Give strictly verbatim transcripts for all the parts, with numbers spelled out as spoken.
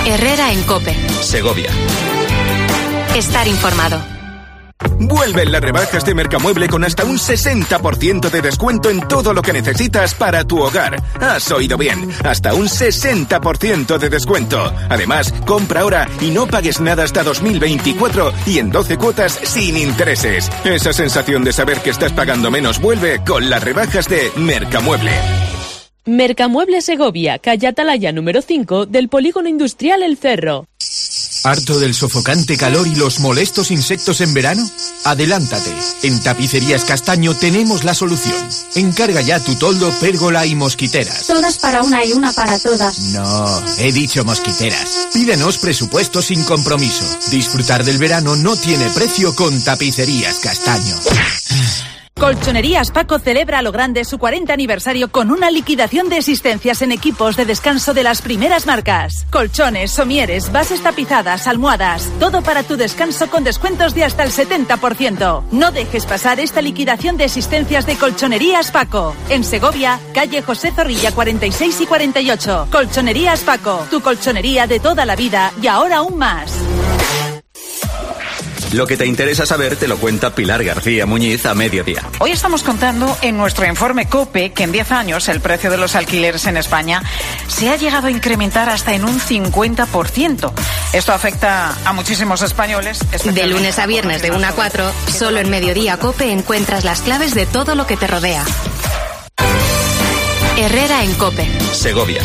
Herrera en COPE. Segovia. Estar informado. Vuelven las rebajas de Mercamueble con hasta un sesenta por ciento de descuento en todo lo que necesitas para tu hogar. Has oído bien, hasta un sesenta por ciento de descuento. Además, compra ahora y no pagues nada hasta dos mil veinticuatro y en doce cuotas sin intereses. Esa sensación de saber que estás pagando menos vuelve con las rebajas de Mercamueble. Mercamueble Segovia, calle Atalaya número cinco del Polígono Industrial El Cerro. ¿Harto del sofocante calor y los molestos insectos en verano? Adelántate. En Tapicerías Castaño tenemos la solución. Encarga ya tu toldo, pérgola y mosquiteras. Todas para una y una para todas. No, he dicho mosquiteras. Pídenos presupuesto sin compromiso. Disfrutar del verano no tiene precio con Tapicerías Castaño. Colchonerías Paco celebra a lo grande su cuarenta aniversario con una liquidación de existencias en equipos de descanso de las primeras marcas. Colchones, somieres, bases tapizadas, almohadas, todo para tu descanso con descuentos de hasta el setenta por ciento. No dejes pasar esta liquidación de existencias de Colchonerías Paco. En Segovia, calle José Zorrilla cuarenta y seis y cuarenta y ocho. Colchonerías Paco, tu colchonería de toda la vida y ahora aún más. Lo que te interesa saber te lo cuenta Pilar García Muñiz a mediodía. Hoy estamos contando en nuestro informe COPE que en diez años el precio de los alquileres en España se ha llegado a incrementar hasta en un cincuenta por ciento. Esto afecta a muchísimos españoles. De lunes a viernes de una a cuatro, solo en Mediodía COPE encuentras las claves de todo lo que te rodea. Herrera en COPE. Segovia.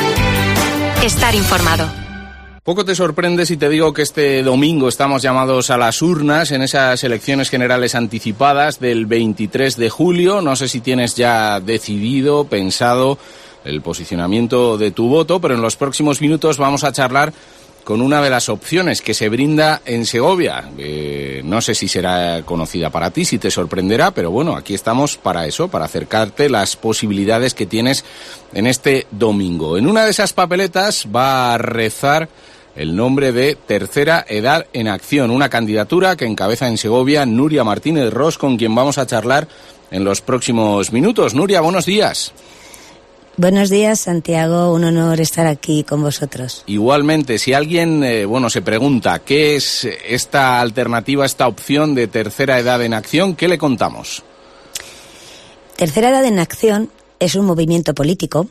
Estar informado. Poco te sorprende si te digo que este domingo estamos llamados a las urnas en esas elecciones generales anticipadas del veintitrés de julio. No sé si tienes ya decidido, pensado el posicionamiento de tu voto, pero en los próximos minutos vamos a charlar con una de las opciones que se brinda en Segovia. Eh, no sé si será conocida para ti, si te sorprenderá, pero bueno, aquí estamos para eso, para acercarte las posibilidades que tienes en este domingo. En una de esas papeletas va a rezar el nombre de Tercera Edad en Acción, una candidatura que encabeza en Segovia Nuria Martínez Ros, con quien vamos a charlar en los próximos minutos. Nuria, buenos días. Buenos días, Santiago, un honor estar aquí con vosotros. Igualmente, si alguien eh, bueno, se pregunta qué es esta alternativa, esta opción de Tercera Edad en Acción, ¿qué le contamos? Tercera Edad en Acción es un movimiento político,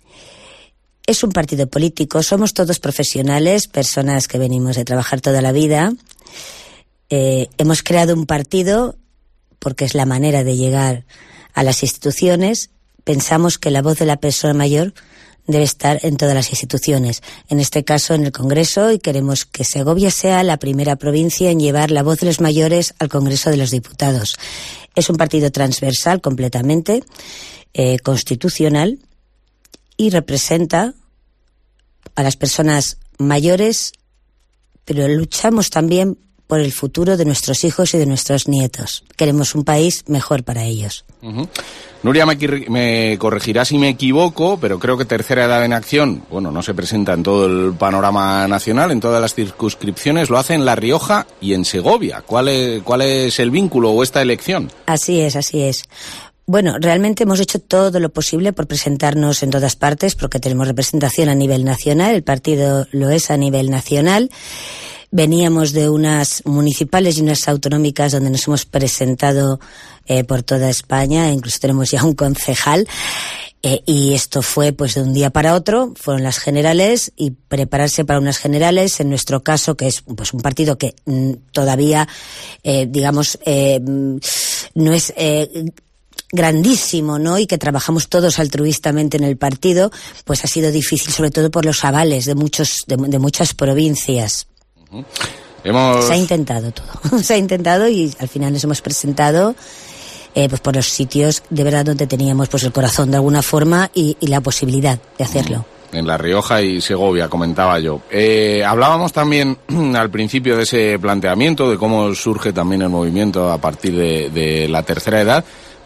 es un partido político, somos todos profesionales, personas que venimos de trabajar toda la vida. Eh, hemos creado un partido porque es la manera de llegar a las instituciones. Pensamos que la voz de la persona mayor debe estar en todas las instituciones, en este caso en el Congreso, y queremos que Segovia sea la primera provincia en llevar la voz de los mayores al Congreso de los Diputados. Es un partido transversal completamente, eh, constitucional, y representa a las personas mayores, pero luchamos también por el futuro de nuestros hijos y de nuestros nietos. Queremos un país mejor para ellos. Uh-huh. Nuria, me, me corregirá si me equivoco, pero creo que Tercera Edad en Acción, bueno, no se presenta en todo el panorama nacional, en todas las circunscripciones, lo hace en La Rioja y en Segovia. ¿Cuál es, cuál es el vínculo o esta elección? Así es, así es. Bueno, realmente hemos hecho todo lo posible por presentarnos en todas partes, porque tenemos representación a nivel nacional, el partido lo es a nivel nacional. Veníamos de unas municipales y unas autonómicas donde nos hemos presentado eh, por toda España, incluso tenemos ya un concejal, eh, y esto fue pues de un día para otro, fueron las generales y prepararse para unas generales, en nuestro caso, que es pues un partido que mm, todavía, eh, digamos, eh, no es... Eh, grandísimo, ¿no? Y que trabajamos todos altruistamente en el partido, pues ha sido difícil, sobre todo por los avales de muchos de, de muchas provincias. Uh-huh. Hemos... Se ha intentado todo, se ha intentado y al final nos hemos presentado eh, pues por los sitios de verdad donde teníamos pues el corazón de alguna forma y, y la posibilidad de hacerlo. Uh-huh. En La Rioja y Segovia, comentaba yo. Eh, hablábamos también al principio de ese planteamiento, de cómo surge también el movimiento a partir de, de la tercera edad.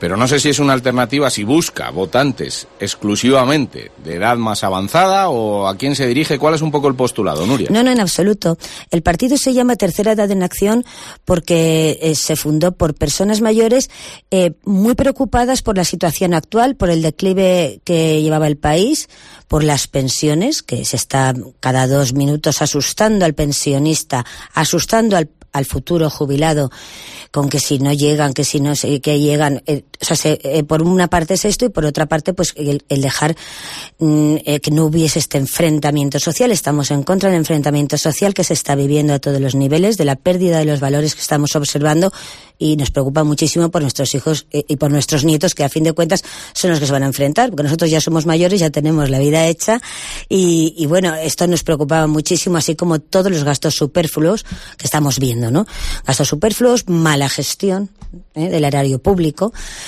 Pero no sé si es una alternativa, si busca votantes exclusivamente de edad más avanzada o a quién se dirige. ¿Cuál es un poco el postulado, Nuria? No, no, en absoluto. El partido se llama Tercera Edad en Acción porque eh, se fundó por personas mayores eh, muy preocupadas por la situación actual, por el declive que llevaba el país, por las pensiones, que se está cada dos minutos asustando al pensionista, asustando al al futuro jubilado, con que si no llegan, que si no sé, que llegan, eh, o sea, se, eh, por una parte es esto y por otra parte pues el, el dejar mm, eh, que no hubiese este enfrentamiento social. Estamos en contra del enfrentamiento social que se está viviendo a todos los niveles, de la pérdida de los valores que estamos observando, y nos preocupa muchísimo por nuestros hijos eh, y por nuestros nietos, que a fin de cuentas son los que se van a enfrentar, porque nosotros ya somos mayores, ya tenemos la vida hecha, y, y bueno, esto nos preocupaba muchísimo, así como todos los gastos superfluos que estamos viendo, ¿no? Gastos superfluos, mala gestión ¿eh? del erario público.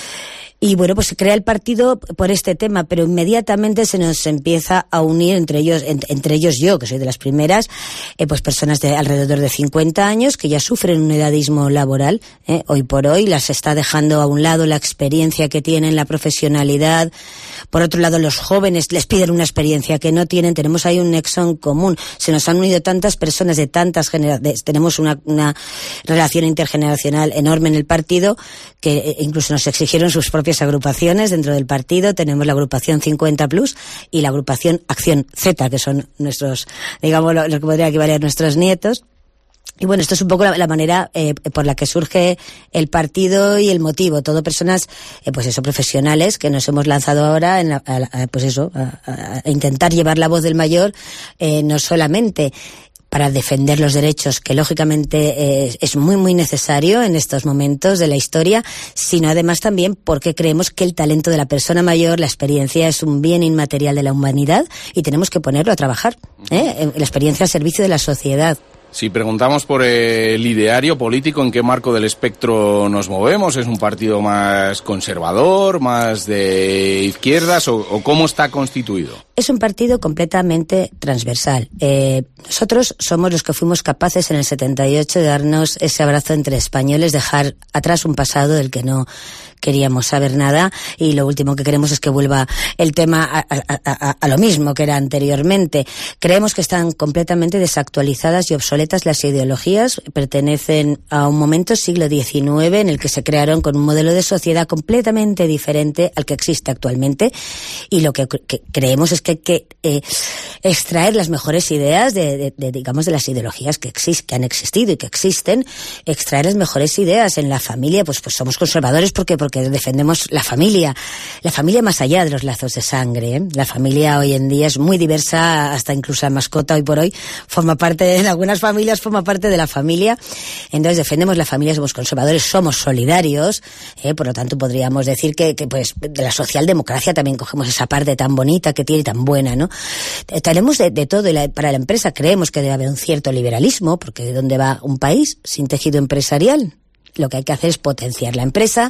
Y bueno, pues se crea el partido por este tema, pero inmediatamente se nos empieza a unir entre ellos, en, entre ellos yo, que soy de las primeras, eh, pues personas de alrededor de cincuenta años que ya sufren un edadismo laboral, eh, hoy por hoy, las está dejando a un lado la experiencia que tienen, la profesionalidad. Por otro lado, los jóvenes les piden una experiencia que no tienen. Tenemos ahí un nexo en común. Se nos han unido tantas personas de tantas generaciones, tenemos una, una relación intergeneracional enorme en el partido, que incluso nos exigieron sus propias agrupaciones dentro del partido. Tenemos la agrupación cincuenta plus y la agrupación Acción Z, que son nuestros, digamos, lo, lo que podría equivaler a nuestros nietos. Y bueno, esto es un poco la, la manera eh, por la que surge el partido y el motivo. Todo personas, eh, pues eso, profesionales que nos hemos lanzado ahora en la, a, a, pues eso, a, a intentar llevar la voz del mayor, eh, no solamente para defender los derechos, que lógicamente eh, es muy muy necesario en estos momentos de la historia, sino además también porque creemos que el talento de la persona mayor, la experiencia, es un bien inmaterial de la humanidad y tenemos que ponerlo a trabajar, ¿eh? La experiencia al servicio de la sociedad. Si preguntamos por el ideario político, ¿en qué marco del espectro nos movemos? ¿Es un partido más conservador, más de izquierdas o, o cómo está constituido? Es un partido completamente transversal. Eh, nosotros somos los que fuimos capaces en el setenta y ocho de darnos ese abrazo entre españoles, dejar atrás un pasado del que no queríamos saber nada, y lo último que queremos es que vuelva el tema a, a, a, a lo mismo que era anteriormente. Creemos que están completamente desactualizadas y obsoletas las ideologías, pertenecen a un momento, siglo diecinueve, en el que se crearon con un modelo de sociedad completamente diferente al que existe actualmente, y lo que, que creemos es que hay que eh, extraer las mejores ideas de, de, de, digamos, de las ideologías que, exist, que han existido y que existen, extraer las mejores ideas. En la familia, pues, pues somos conservadores porque porque defendemos la familia, la familia más allá de los lazos de sangre, ¿eh? La familia hoy en día es muy diversa, hasta incluso la mascota hoy por hoy forma parte, en algunas familias forma parte de la familia. Entonces defendemos la familia, somos conservadores, somos solidarios, ¿eh? Por lo tanto podríamos decir que, que pues de la socialdemocracia también cogemos esa parte tan bonita que tiene, tan buena, ¿no? Tenemos de, de todo, y la, para la empresa creemos que debe haber un cierto liberalismo, porque ¿de dónde va un país sin tejido empresarial? Lo que hay que hacer es potenciar la empresa,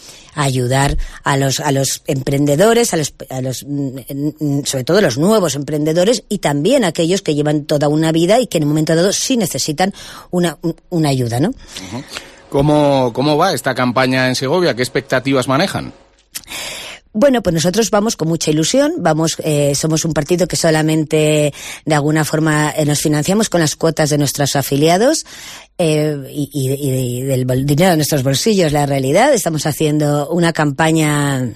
ayudar a los a los emprendedores, a los, a los sobre todo los nuevos emprendedores, y también a aquellos que llevan toda una vida y que en un momento dado sí necesitan una una ayuda, ¿no? Uh-huh. ¿Cómo cómo va esta campaña en Segovia? ¿Qué expectativas manejan? Bueno, pues nosotros vamos con mucha ilusión, vamos, eh, somos un partido que solamente de alguna forma eh, nos financiamos con las cuotas de nuestros afiliados eh, y, y, y del dinero de nuestros bolsillos, la realidad. Estamos haciendo una campaña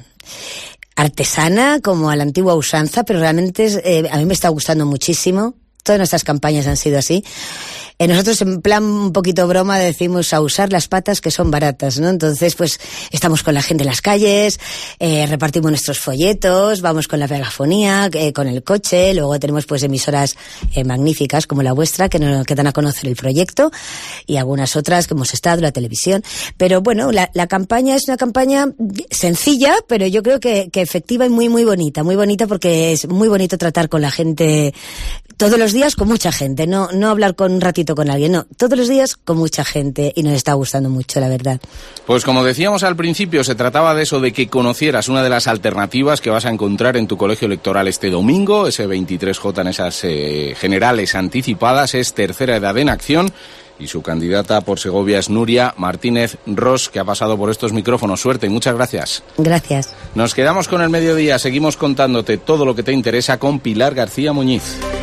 artesana como a la antigua usanza, pero realmente es, eh, a mí me está gustando muchísimo. Todas nuestras campañas han sido así. Eh, nosotros en plan un poquito broma decimos a usar las patas que son baratas, ¿no? Entonces pues estamos con la gente en las calles, eh, repartimos nuestros folletos, vamos con la megafonía, eh, con el coche, luego tenemos pues emisoras eh, magníficas como la vuestra que nos que dan a conocer el proyecto, y algunas otras que hemos estado, la televisión. Pero bueno, la, la campaña es una campaña sencilla, pero yo creo que, que efectiva y muy muy bonita, muy bonita porque es muy bonito tratar con la gente todos los días, con mucha gente, no no hablar con un ratito con alguien, no, todos los días con mucha gente, y nos está gustando mucho, la verdad. Pues como decíamos al principio, se trataba de eso, de que conocieras una de las alternativas que vas a encontrar en tu colegio electoral este domingo, ese veintitrés J en esas eh, generales anticipadas, es Tercera Edad en Acción. y su candidata por Segovia es Nuria Martínez Ros, que ha pasado por estos micrófonos. Suerte y muchas gracias. Gracias. Nos quedamos con el mediodía, seguimos contándote todo lo que te interesa con Pilar García Muñiz.